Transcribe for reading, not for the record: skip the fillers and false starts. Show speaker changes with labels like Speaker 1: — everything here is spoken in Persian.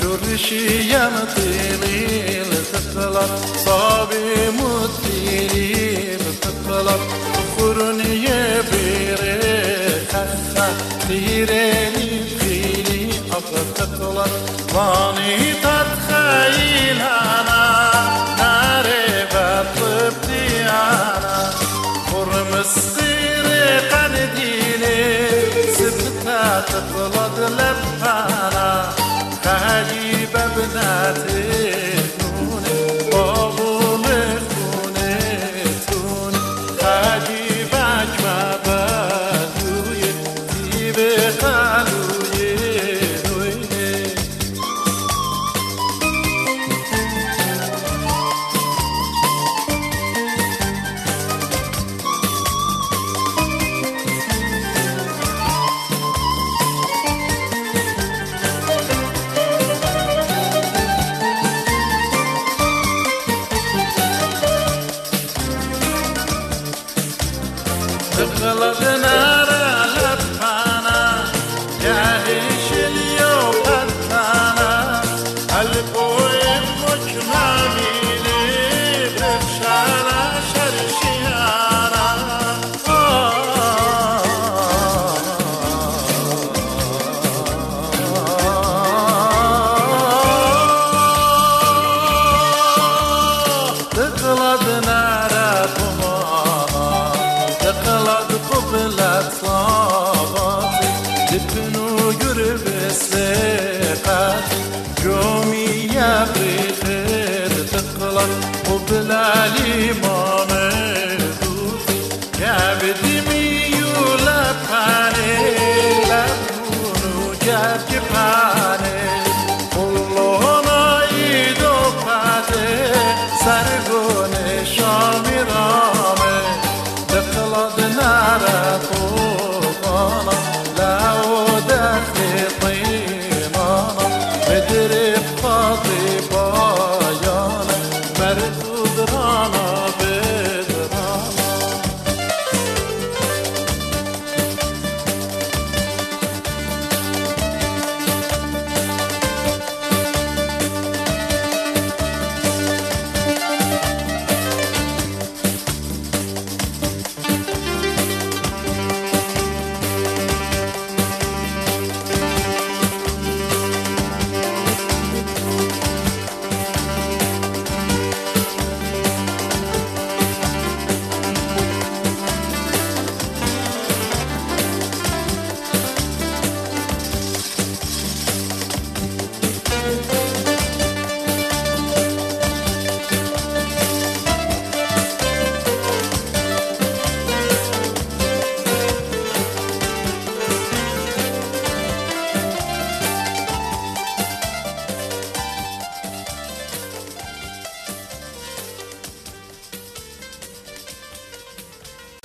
Speaker 1: يرشي مطيري لتطلب صابي مطيري لتطلب فرني بيري خفا تيري فيني أفضل تطلب واني تتخيل أنا ناري بطبتي أنا فرمس غيري قنديني سبتها تطلب لبانا خاجيب بناتي توني بابوني توني توني خاجيب عجمة بدوي تيبي خالوي دوي تغلط نار لبانا يعيش اليوم قتانا البوي مجماليني بفشارة شرشيانا تغلط نار تقلد قبلت صاباتي دفنو يرب سيقاتي جومي يا بريخير تقلد قبلالي مامدوتي يا بدمي يولباني لبونو جاب جبها